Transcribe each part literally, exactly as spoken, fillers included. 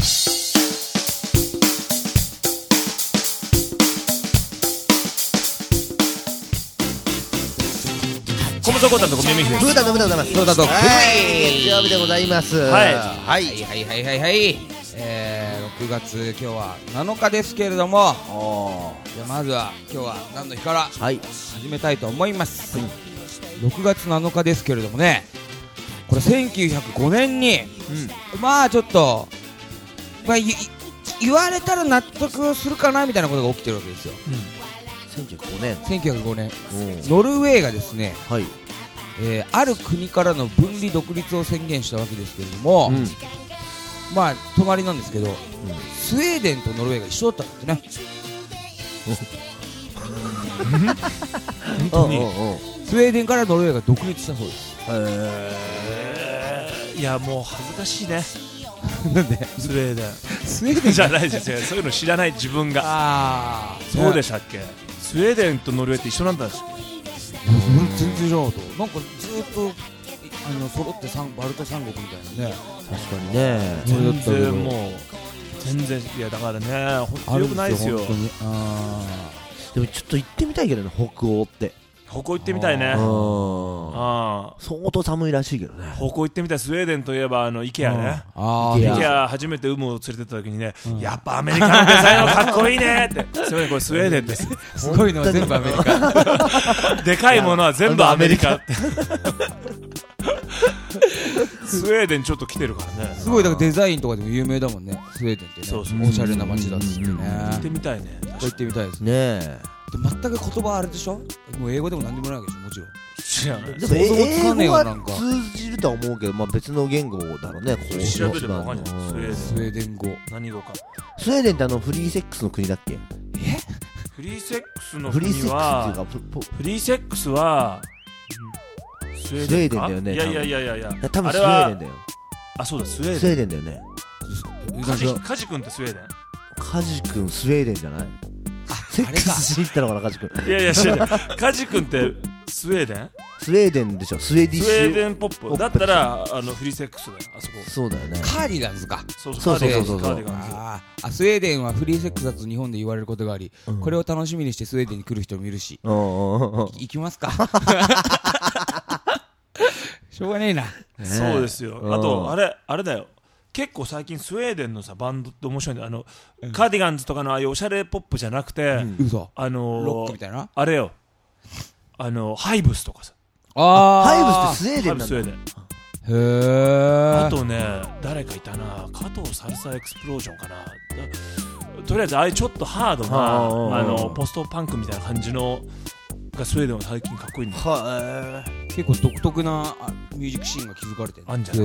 コムソコタンと小宮美です。 ブータのブータでございます。 そうだと。 はい、月曜日でございます。 はいはいはいはいはいはい。えー、ろくがつ今日はなのかですけれども、じゃあまずは今日は何の日からはい始めたいと思います。はい、ろくがつなのかですけれどもね、これせんきゅうひゃくごねんに、うん、まあちょっと、まあ、い言われたら納得するかなみたいなことが起きてるわけですよ。うん、 せんきゅうひゃくごねんせんきゅうひゃくごねんノルウェーがですね、 はい、 えー、ある国からの分離独立を宣言したわけですけれども、うん、まあ隣なんですけど、うん、スウェーデンとノルウェーが一緒だったんですね。本当にスウェーデンからノルウェーが独立したそうです。 へー、いやもう恥ずかしいね。 なんでスウェーデンスウェーデンじゃないですよ、そういうの知らない自分が。ああ、そうでしたっけ。スウェーデンとノルウェーって一緒なんだし。 全然知らなかった。なんかずっとあの揃ってバルト三国みたいなね。 確かにね。 全然もう全然、いやだからね、本当に良くないですよ。 あ、でもちょっと行ってみたいけどね、北欧って。 北欧行ってみたいね。 ああ、相当寒いらしいけどね。 北欧行ってみたい。スウェーデンといえばあのイケアね。 あイケア初めて有無を連れてった時にね、うん、やっぱアメリカのデザインはかっこいいねって。すみません、これスウェーデンです。 すごいのは全部アメリカ。 でかいものは全部アメリカって。スウェーデンちょっと来てるからね。 すごい、だからデザインとかでも有名だもんね、スウェーデンってね。そうそう、おしゃれな街だっつってね。 行ってみたいね。 行ってみたいですね。 全く言葉あれでしょ。もう英語でも何でもないわけでしょ、もちろん。 知らない。 でも英語は通じるとは思うけど、まあ別の言語だろうね。ここ調べればわかんない。 スウェーデン語。 何語か。 スウェーデンってあのフリーセックスの国だっけ？え？ フリーセックスの国はフリーセックスはスウェーデンだよね。いやいやいやいやいや。 多分スウェーデンだよ。 あ、そうだ、スウェーデン。 スウェーデンだよね。 カジカジ君ってスウェーデン？ カジ君スウェーデンじゃない？セックスしに行ったのかな、カジ君。 いやいや、知らない。カジ君ってスウェーデン？ スウェーデンでしょ。スウェーディッシュ。 スウェーデンポップ。だったらあのフリーセックスだよ、あそこ。 そうだよね。 カーディガンズか。 そうそうそうそう。カーディガンズ。 ああ、スウェーデンはフリーセックスだと日本で言われることがあり、うん、これを楽しみにしてスウェーデンに来る人もいるし。行きますか。しょうがねえな。 そうですよ。あとあれあれだよ。結構最近スウェーデンのさバンドって面白いんだよ。あの、うん、カーディガンズとかのああいうおしゃれポップじゃなくて、うん、あのー、 ロックみたいなあれよ、あのハイブスとかさ。 ああ、ハイブスってスウェーデンなんだ。 スウェーデン。 へー。 あとね、誰かいたな、加藤サルサエクスプロージョンかな。とりあえずああいうちょっとハードなあのポストパンクみたいな感じのがスウェーデンは最近かっこいいんだよ。 はー、結構独特なミュージックシーンが築かれてるあんじゃない。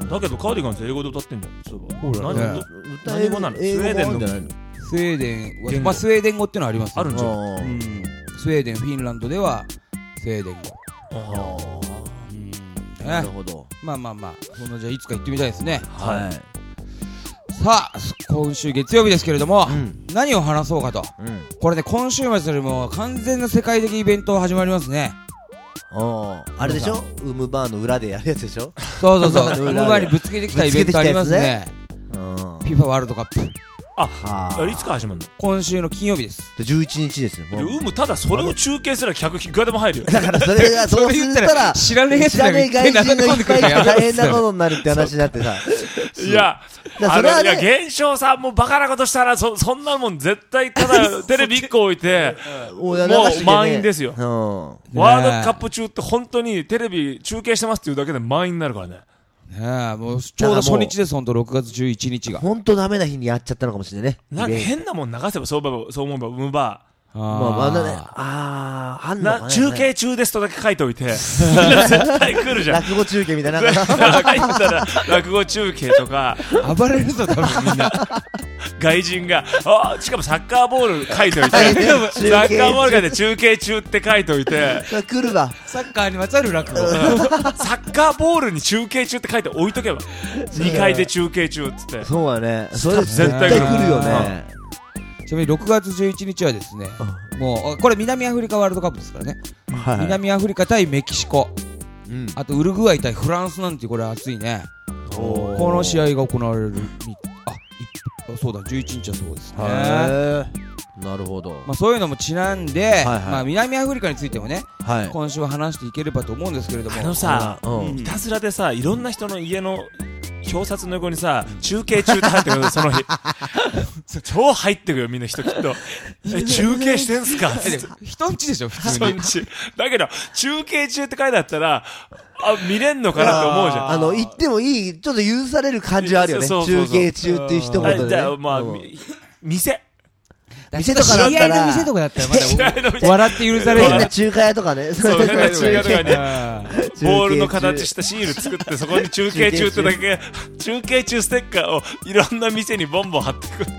だけどカーディガンズ英語で歌ってんだよ。そういえば。 何何語なの？スウェーデンのスウェーデン、まあスウェーデン語ってのはありますよ。 あるんじゃん。 うん、スウェーデン、フィンランドではスウェーデン語。 なるほど。 まあまあまあ、そのじゃあいつか行ってみたいですね。 はい。 さあ、今週月曜日ですけれども、うん、何を話そうかと、うん、これね、今週末よりも完全な世界的イベント始まりますね。 おあれでしょ、ウムバーの裏でやるやつでしょ。 そうそうそうウムバーにぶつけてきたイベントありますね。 FIFA ワールドカップ。 あ、いつから始まるの？ 今週の金曜日です。 じゅういちにちですね。 ウムただそれを中継すら客いくらでも入るよ。 だからそれがそうするら知らねえやつが外人がいっぱい大変なことになるって話になってさ。 いや、あの、いや、現象さんもバカなことしたら、そ、そんなもん絶対ただテレビいっこ置いて、もう満員ですよ。ワールドカップ中って本当にテレビ中継してますっていうだけで満員になるからね。 ねえ、もうちょうど初日です、ほんとろくがつじゅういちにちが。 ほんとダメな日にやっちゃったのかもしれないね。 なんか変なもん流せば、そう思えば、そう思えば、ウムバー。 まあまあね、あー、あんのかね。 中継中ですとだけ書いておいて、みんな絶対来るじゃん。 落語中継みたいな。 入ったら落語中継とか。 暴れるぞ、多分みんな。 外人が、あ、しかもサッカーボール書いておいて、サッカーボール書いて中継中って書いておいて。 来るわ。 サッカーにまつわる落語。サッカーボールに中継中って書いて置いとけば。にかいで中継中っつって。 そうだね。それ絶対来るよね。 ちなみにろくがつじゅういちにちはですね、もうこれ南アフリカワールドカップですからね、はい、南アフリカ対メキシコ、うん、あとウルグアイ対フランスなんてこれ熱いね。この試合が行われる。あ、 そうだじゅういちにちはそうですね。 へなるほど。 まあそういうのもちなんで、はいはい、まあ南アフリカについてもね、はい、今週は話していければと思うんですけれども、 あのさ、うん、いたずらでさ、いろんな人の家の表札の横にさ、中継中って入ってくるその日超入ってくるよみんな人きっとえ中継してんすか人んちでしょ普通にだけど中継中って書いてあったらあ見れんのかなって思うじゃん。 あの言ってもいいちょっと許される感じはあるよね。そうそうそう、中継中っていう一言でね。 じゃあまあ、うん、店店とかだったら知り合いの店とかだったらまだ笑って許される変な中華屋とかね。 そう変な中華とかねボールの形したシール作ってそこに中継中ってだけ中継中ステッカーをいろんな店にボンボン貼ってくる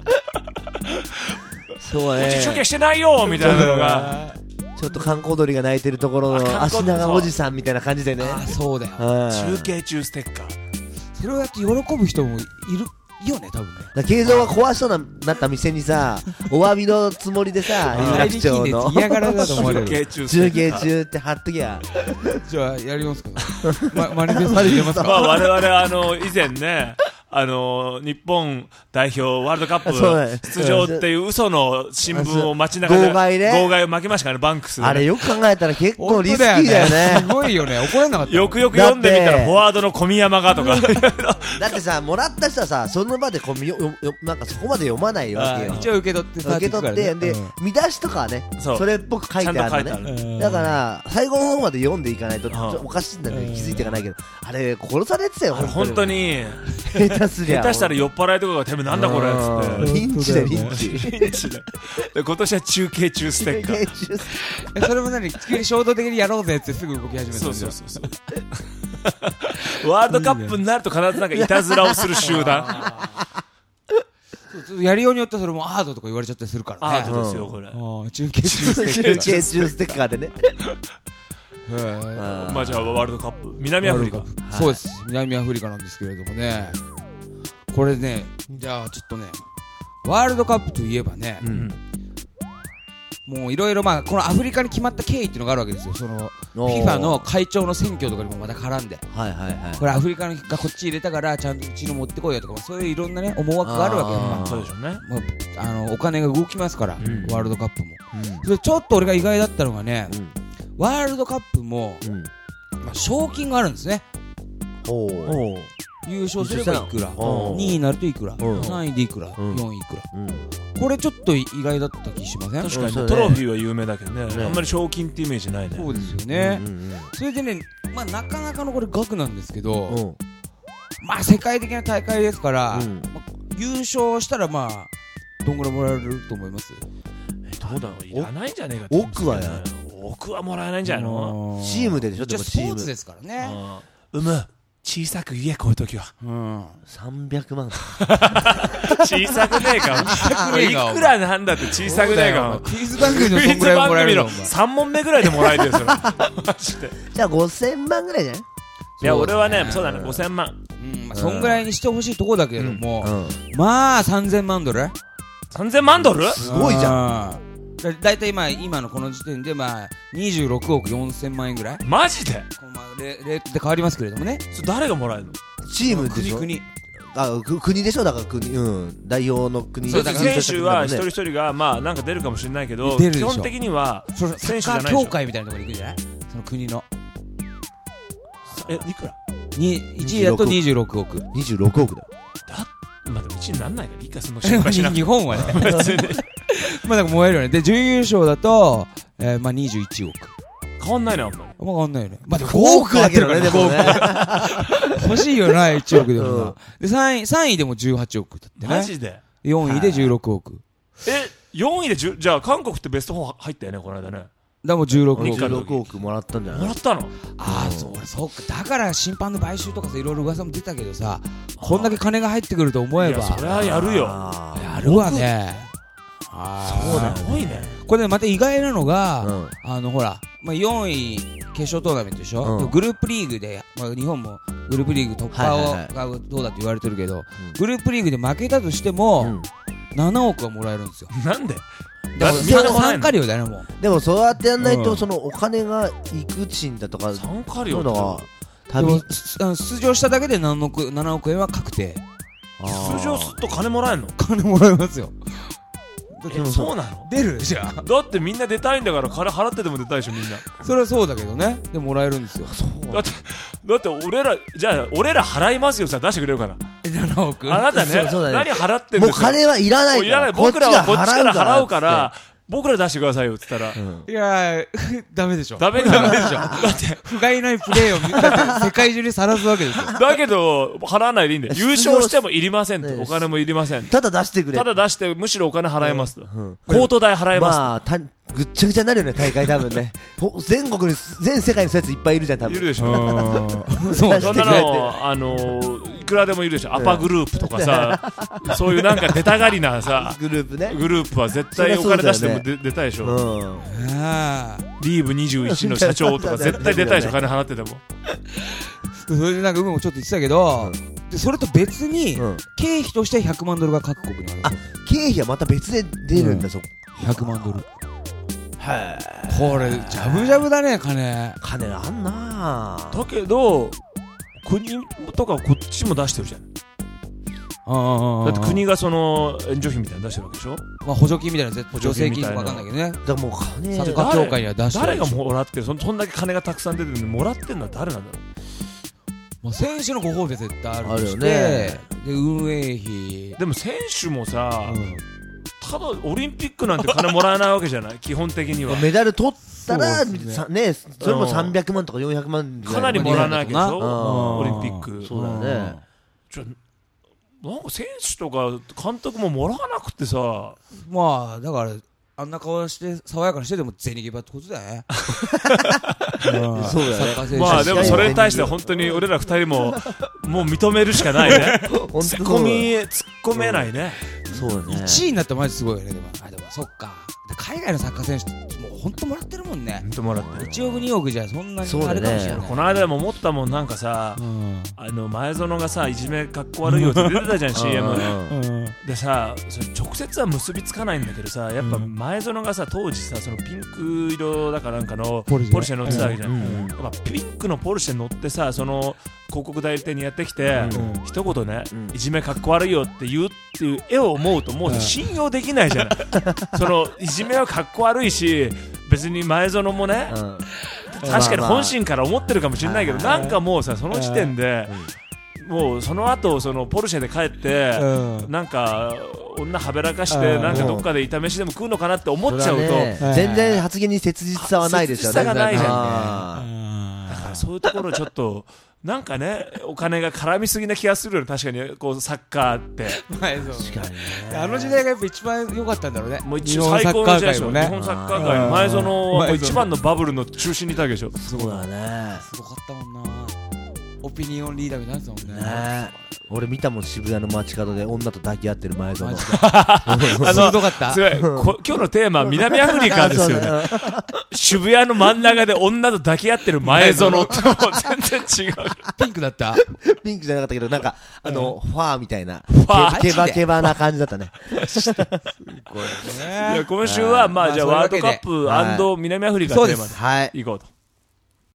そうね。 中継してないよみたいなのがちょっと観光鳥が鳴いてるところの足長おじさんみたいな感じでね。 あそうだよ。 中継中ステッカーそれをやって喜ぶ人もいるいいよね多分ね。 だ慶三が壊しそうななった店にさお詫びのつもりでさ有楽町の嫌がらだと思われる中継中中継中って貼っときゃじゃあやりますかまマニフェストで出ますか。 まあ我々あの以前ねあの日本代表ワールドカップ出場っていう嘘の新聞を街中で号外ね号外を巻きましたからねバンクスで、ね、 あれよく考えたら結構リスキーだよね。 すごいよね怒れなかった。 よくよく読んでみたらフォワードの小宮山がとかだってさもらった人はさその場でこうよよなんかそこまで読まないわけよ。 一応受け取って受け取ってで、うん、見出しとかはね そ, それっぽく書いてあるのね。だから最後の方まで読んでいかないとおかしいんだね気づいていかないけどあれ殺されてたよ本当に下手すりゃ下手したら酔っ払いとかがてめえなんだこれっつってリンチだリンチリンチだで今年は中継中ステッカーそれも何急に衝動的にやろうぜってすぐ動き始めた。 そうそうそうそうワールドカップになると必ずなんかいたずらをする集団やりようによってそれもアートとか言われちゃったりするからね。 アートですよこれ。 中継中ステッカー中継中ステッカーでねまあじゃあワールドカップ南アフリカそうです南アフリカなんですけれどもねこれねじゃあちょっとねワールドカップといえばね、うん、もういろいろまあこのアフリカに決まった経緯っていうのがあるわけですよ。その フィファ の会長の選挙とかにもまた絡んで、はいはいはい、これアフリカがこっち入れたからちゃんとうちの持ってこいよとかそういういろんなね思惑があるわけよ。まあ、 そうでしょうね。 まあ、あのお金が動きますから、うん、ワールドカップも、うん、それちょっと俺が意外だったのがね、うん、ワールドカップも、うんまあ、賞金があるんですね。おお優勝すればいくらにいになるといくらさんいでいくらよんいいくら、うん、これちょっと意外だった気しません？ 確かに、ね、トロフィーは有名だけど ね, ねあんまり賞金ってイメージないね。 そうですよね、うんうんうん、それでね、まあ、なかなかのこれ額なんですけど、うん、まあ世界的な大会ですから、うんまあ、優勝したらまあどんぐらいもらえると思います？ えどうだろういらないんじゃねえか億はや億はもらえないんじゃないの？ チームででしょ。でもスポーツですからね。 うむ小さく言えこういう時は、うん、 さんびゃくまん小さくねえかいくらなんだって小さくねえかクイズ番組のそんぐらいもらえるのさん問目ぐらいでもらえるよそれマジで。 じゃあごせんまんぐらいじゃない？ いや俺はねそうだねごせんまん、 うんまあ、そんぐらいにしてほしいとこだけれども、うんうん、まあさんぜんまんドルさんぜんまんドルすごいじゃん。 だ, だいたい今今のこの時点でまあにじゅうろくおくよんせんまんえんぐらい。 マジで、 まあ、レ, レートで変わりますけれどもね。 それ誰がもらえるの？ チームでしょ。 国あ国でしょ。だから国、うん、代表の国。 そうだから選手は一人一人がまあなんか出るかもしれないけど基本的には選手じゃないでしょ。 協会みたいなところに行くんじゃない？その国のえいくら？ にいちいだとにじゅうろくおくにじゅうろくおくだよ。 だまあでもいちいになんないからいいかその心配しなくて日本はねまあなんか燃えるよね。で準優勝だと、えー、まあにじゅういちおく変わんないねあんまり。 まあ変わんないよね。まあでもごおくだけどね。でもね欲しいよな。いちおくでもな、うん、でさんいさんいでもじゅうはちおくだってね。 マジでよんいでじゅうろくおく。 えよんいでじゅうじゃあ韓国ってベストよん入ったよねこの間ね。 だもうじゅうろくおくじゅうろくおくもらったんじゃない？ もらったの？ ああそうそうか。だから審判の買収とかさいろいろ噂も出たけどさこんだけ金が入ってくると思えば。いやそれはやるよ。 やるわね。 あそうだすごいね。 これねまた意外なのが、うん、あのほら、まあ、よんい決勝トーナメントでしょ、うん、グループリーグで、まあ、日本もグループリーグ突破を、はいはいはい、がどうだって言われてるけど、うん、グループリーグで負けたとしても、うん、ななおくはもらえるんですよ。 なんで？ でも参加料だよねもう。 でもそうやってやんないと、うん、そのお金がいくちんだとか参加料とかでも出場しただけでななおくえんは確定。 出場すると金もらえんの？ 金もらえますよ。 え、そうなの？ 出るじゃん。 だってみんな出たいんだから金払ってでも出たいでしょみんな。 それはそうだけどね。でももらえるんですよ。 だってだって俺らじゃあ俺ら払いますよさ出してくれるから。 ななおくあなたね、何払ってんですか？ もう金はいらないから。 いらない。僕らはこっちから払うから。僕ら出してくださいよって言ったら、うん、 いやーダメでしょ。 ダメダメでしょ。 だって不甲斐ないプレーを世界中にさらすわけですよ。 だけど払わないでいいんだよ。優勝してもいりませんと、お金もいりません。 ただ出してくれ。 ただ出してむしろお金払えますと、うんうん、コート代払えますと。まあたぐっちゃぐちゃになるよね大会多分ね。全国に全世界にそういうやついっぱいいるじゃん多分。 いるでしょ。そうそんなのあのー、いくらでもいるでしょ。アパグループとかさ、そういうなんか出たがりなさグループね。 グループは絶対お金出しても出、ね、出たいでしょ。うん、リーブにじゅういちの社長とか絶対出たいでしょ。金払ってても。 それでなんか海もちょっと言ってたけど、うん、でそれと別に、うん、経費としてひゃくまんドルが各国にある。 あ、経費はまた別で出るんだ、うん、そこ。 ひゃくまんドル。 へー、これジャブジャブだね。金金あんなだけど国とかこっちも出してるじゃん。あだって国がその援助費みたいなの出してるわけでしょ。 まあ補助金みたいな助成金とか分かんないけどね。 だからもう金サッカー協会には出してる。 誰がもらってる。 そ, そんだけ金がたくさん出てるのにもらってるのは誰なんだろう。 まあ、選手のご褒美は絶対あるとして、ね、で運営費でも選手もさ、うん、ただオリンピックなんて金もらえないわけじゃない基本的には。 メダル取ったら そ, ねねそれもさんびゃくまんとかよんひゃくまんかなりもらわないわけでしょオリンピック。 そうだよね。 じゃなんか選手とか監督ももらわなくてさ。 まあだからあんな顔して爽やかにしてでも銭ゲバってことだよね。 そうだね。 まあでもそれに対しては本当に俺ら二人ももう認めるしかないね。突っ込み突っ込めないね。 そうだね。 いちいになったらマジすごいよね。でもあでもそっか。海外のサッカー選手ってもう本当もらってるもんね。 本当もらってる。 いちおくにおくじゃそんなにあれかもしれない。 この間も思ったもんなんかさ、うん、あの前園がさいじめかっこ悪いよって出てたじゃん シーエム でさ、それ直接は結びつかないんだけどさ、やっぱ前園がさ当時さそのピンク色だかなんかのポルシェ乗ってたわけじゃん、うんうん、やっぱピンクのポルシェ乗ってさその広告代理店にやってきて、うん、一言ね、うん、いじめかっこ悪いよって言うっていう絵を思うともう信用できないじゃない、うん、そのいじめはかっこ悪いし別に前園もね、うん、確かに本心から思ってるかもしれないけど、まあまあ、なんかもうさその時点で、うん、もうその後そのポルシェで帰って、うん、なんか女はべらかして、うん、なんかどっかで炒めしでも食うのかなって思っちゃうと、ね、 全然発言に切実さはないですよね。 切実さがないじゃんね。だからそういうところちょっとなんかねお金が絡みすぎな気がするよね。確かにこうサッカーって、 まあ、そう確かにね。あの時代がやっぱ一番良かったんだろうね。 もう一番最高の時代でしょ。日本サッカー界前園は一番のバブルの中心にいたわけでしょ。 そうだね。 すごかったもんな。オピニオンリーダーみたいなやつだもんね。 ね俺見たもん渋谷の街角で女と抱き合ってる前園。 あのすごかった。 すごいこ今日のテーマは南アフリカですよね。渋谷の真ん中で女と抱き合ってる前園ってもう全然違う。 ピンクだった？ ピンクじゃなかったけどなんかあの、うん、ファーみたいなケバケバな感じだったね。すごいね。 いや今週はまあじゃあワールドカップ&南アフリカテーマでいこうと。